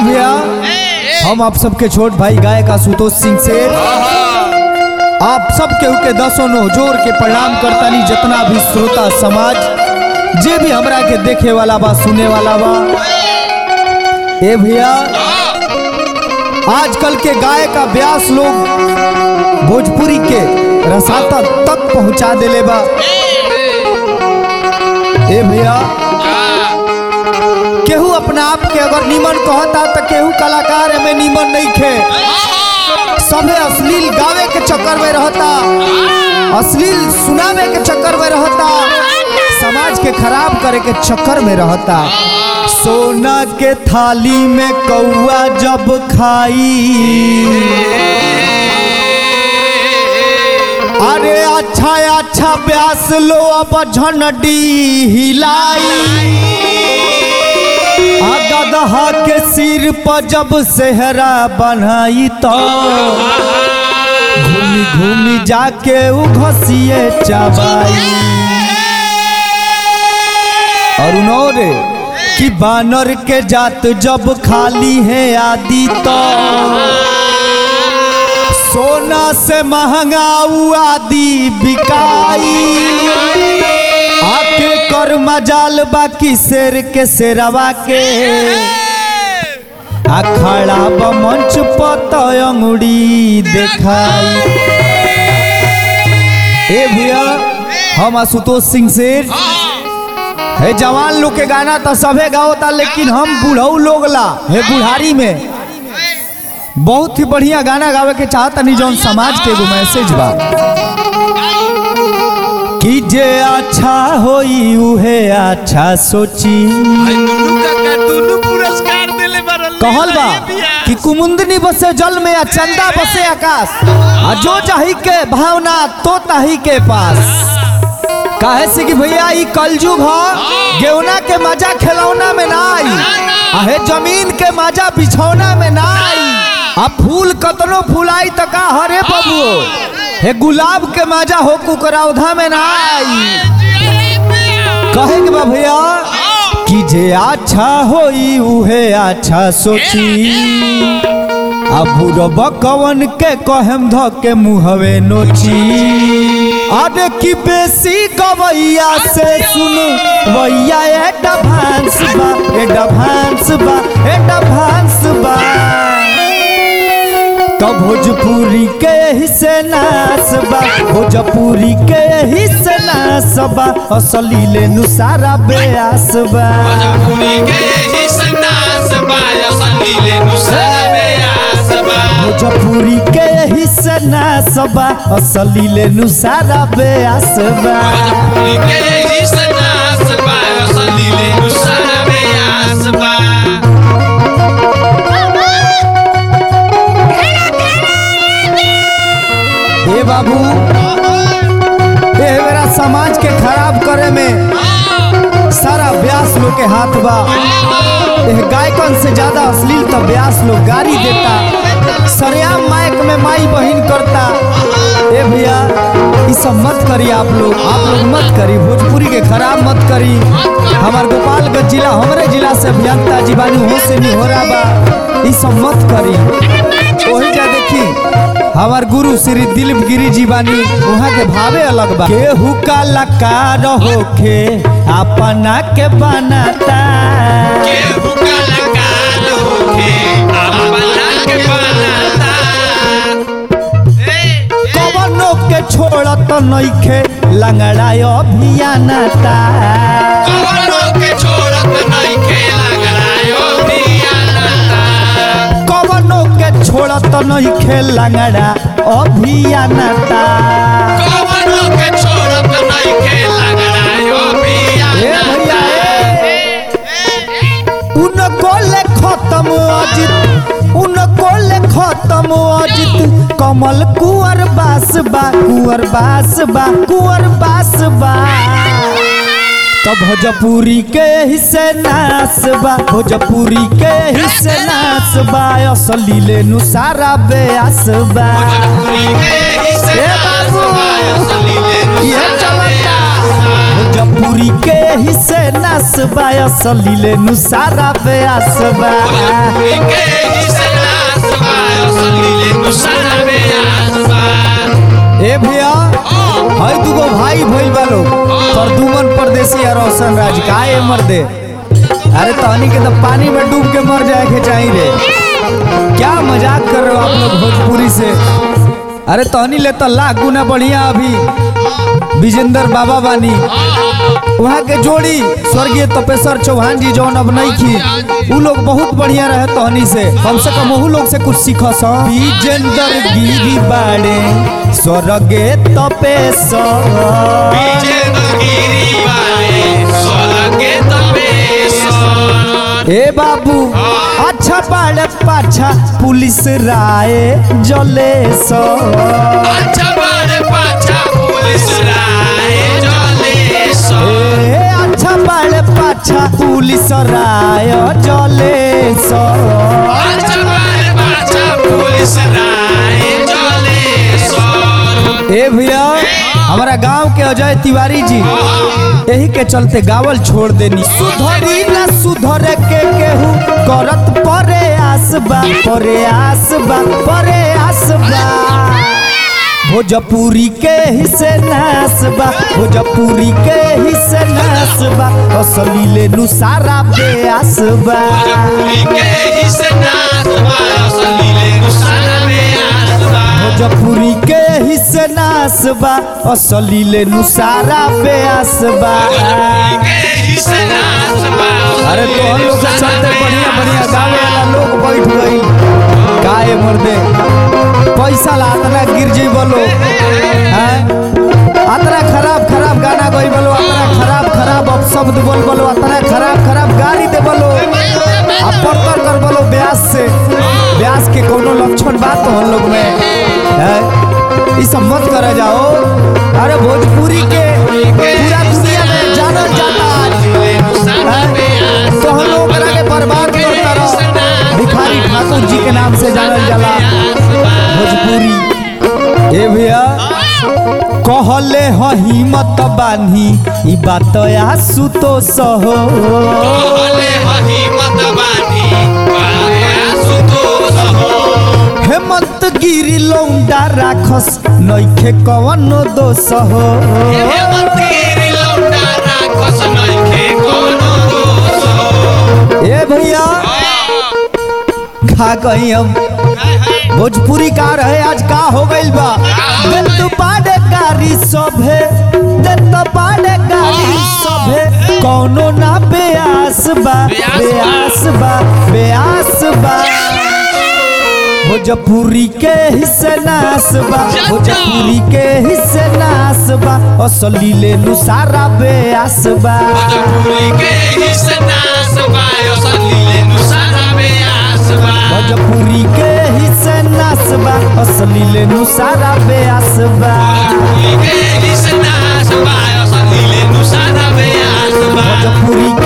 भैया हम आप सबके छोट भाई गायक आशुतोष सिंह से आप सब केहू के दसों नो जोर के प्रणाम करतानी। जितना भी श्रोता समाज जे भी हमरा के देखे वाला बा सुने वाला बा, ए भैया आजकल के गायक का व्यास लोग भोजपुरी के रसाता तक पहुंचा देले बा। ए भैया केहू अपना आप के अगर नीमन कहता तो केहू कलाकार में नीमन नहीं खे। सभे अश्लील गावे के चक्कर में रहता, अश्लील सुनावे के चक्कर में रहता, समाज के खराब करे के चक्कर में रहता। सोना के थाली में कौआ जब खाई, अरे अच्छा अच्छा प्यास लो अब झंडी हिलाई। गदहा के सिर पर जब सेहरा बनाई तो घूमी घूमी जाके उ घसिए चबाई। और उन्होंने कि बानर के जात जब खाली है आदि तो सोना से महंगा आदि बिकाई। आके कर मजाल बाकी शेर के शेरवा के अखाड़ा मंच पत अंगुड़ी देखाई। ए भैया हम आशुतोष सिंह से है जवान लोग के गाना तो सभे गाओता, लेकिन हम बूढ़ऊ लोग ला है बुढ़ारी में बहुत ही बढ़िया गाना गावे के चाहता नहीं। जौन समाज के एगो मैसेज बा कि जे अच्छा होई उहे अच्छा सोची। कहल बा कि कुमुंदनी बसे जल में, चंदा बसे आकाश, जो चाही के भावना तो ताही के पास। काहे से कि भैया ई कलयुग है, गेवना के मजा खिलौना में ना आई, आहे जमीन के मजा बिछौना में ना आई। अब फूल कतनो फुलाई तो का हरे बबुओ हे गुलाब के मजा हो कुकरौधा में ना आई। कहे के बा भैया कि जे अच्छा होई उहे अच्छा सोची। अब कवन के कहम ध के मुहवे नोची। अरे कि बेसी गवैया से सुन वैया एडवांस बा, एडवांस बा, एडवांस बा। तो भोजपुरी के हिस्से नास बा, भोजपुरी के हिस्से नास बा, असली ले नुसारा बेआस बा। भोजपुरी के हिस्से नास बा, असली ले नुसारा बेआस बा। भोजपुरी के हिस्से नास बा, असली ले नुसारा बेआस बा। भोजपुरी के हिस्से नास बा, असली ले नुसारा बेआस बा। ए बाबू ए मेरा समाज के खराब करे में सारा व्यास लोग के हाथ बा। ए गायकन से ज्यादा अश्लील तो व्यास लोग गाली देता, सरेआम माइक में माई बहिन करता। ए भैया ये सब मत करी, आप लोग मत करी, भोजपुरी के खराब मत करी। हमार गोपालगंज जिला हमरे जिला से अभियंता जीवानी हो से नहीं हो रहा बा, ये सब मत करी। वही जा देखी हमार गुरु श्री दिलीप गिरी जी बानी, वहाँ के भावे अलग बा। केहू कलाकार होके अपना के बनाता, केहू कलाकार होके अपना के बनाता। कवनो के छोड़त नइखे लंगड़ा अभियानता। कवनो के छोड़त नइखे लंगड़ा अभियानता। कवनो के छोड़त नइखे लंगड़ा अभियानता। कवनो के छोड़त नइखे लंगड़ा अभियानता। उनको ले खत्म अजित, उनको ले खत्म अजित, कमल कुंवर बास बा, कुंवर बास बा, कुंवर बास बा। तो भोजपुरी के हिस्से नास बा, भोजपुरी के हिस्से नास बा, असली ले नुसारा बेआस बा। भोजपुरी के हिस्से नास बा, असली ले नुसारा बेआस बा। भोजपुरी के हिस्से नसबा असलीले नु सारा बेआसबा भोजपुरी के हिस्से नाचबा असलीले नु सारा बेआसबा ए भैया हई दुगो भाई भइल बालो परदुमन परदेसी और रोशन राज काहे मर दे। अरे तहनी के तो पानी में डूब के मर जाए के चाहिए रे। क्या मजाक कर रहे हो आप लोग भोजपुरी से। अरे तहनी ले तो लाख गुना बढ़िया अभी विजेंद्र बाबा बानी वहाँ के जोड़ी स्वर्गीय तपेश्वर चौहान जी जौन अब नहीं की उ लोग बहुत बढ़िया रहे तहनी से कम वहू लोग से कुछ सीख विजेंद्र गिरी बाड़े स्वर्गे तपेश्वर विजेंद्र गिरी बाड़े स्वर्गे तपेश्वर ए बाबू अच्छा बाड़े पाछा पुलिस राय जले सो अच्छा बाड़े पाछा पुलिस राय जले सो अच्छा बाड़े पाछा पुलिस राय जले सो अच्छा बाड़े पाछा पुलिस राय जले सो ए भैया हमारा गांव के अजय तिवारी जी यही के चलते गावल छोड़ देनी सुधरी ना सुधरे के केहू करत परे आसबा भोजपुरी के हिस्से नासबा भोजपुरी के हिस्से नासबा असलीले नु सारा बेआसबा भोजपुरी के हिस्से नाचबा असलीले नु सारा बेआसबा भोजपुरी के हिस्से नासबा असलीले नु सारा बेआसबा भोजपुरी के हिस्से नाचबा अरे तो हम लोग के चलते बढ़िया बढ़िया गावे वाला लोग बैठ गई काहे मर्दे पैसा ला अतना गिर जी बोलो हैं अतना खराब गाना गई बोलो अतना खराब अपशब्द बोल बोलो अतना खराब गाली दे बोलो अब पढ़कर कर बोलो ब्यास के कोनो लक्षण बात तो हम लोग में है ये सब मत कर जाओ। अरे भोजपुरी के पूरा दुनिया में जाना जाता तो हम लोग के बर्बाद करता रहो भिखारी ठाकुर जी के नाम से जानल जाला भोजपुरी। ए भैया कहले हिम्मत बानी ई बात आसु तो सहो कहले हिम्मत बानी आसु तो सहो हेमंत गिरी लौंडा राखस नइखे कवनो दोष हो हेमंत गिरी लौंडा राखस नइखे कवनो दोष हो ए भैया खा कहीं हम भोजपुरी का रहे आज का हो गइल बा देत पाड़े गारी सभे देत पाड़े गारी सभे कौनो ना बेआस बा भोजपुरी के हिस्से नासबा भोजपुरी के हिस्से नासबा असलीले नु सारा बेआसबा भोजपुरी के हिस्से नाचबा असलीले नु सारा बेआसबा भोजपुरी के हिस्से नासबा असलीले नु सारा बेआसबा भोजपुरी के हिस्से नाचबा असलीले नु सारा बेआसबा भोजपुरी